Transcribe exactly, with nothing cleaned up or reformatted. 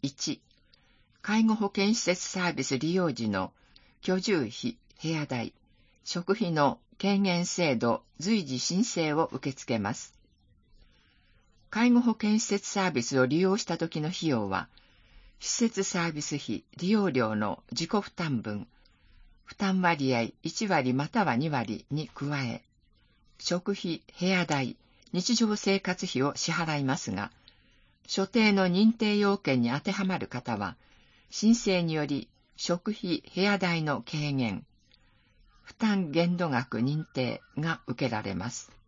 いち、介護保険施設サービス利用時の居住費、部屋代、食費の軽減制度随時申請を受け付けます。介護保険施設サービスを利用した時の費用は、施設サービス費利用料の自己負担分、負担割合いちわりまたはにわりに加え、食費、部屋代、日常生活費を支払いますが、所定の認定要件に当てはまる方は、申請により食費・部屋代の軽減、負担限度額認定が受けられます。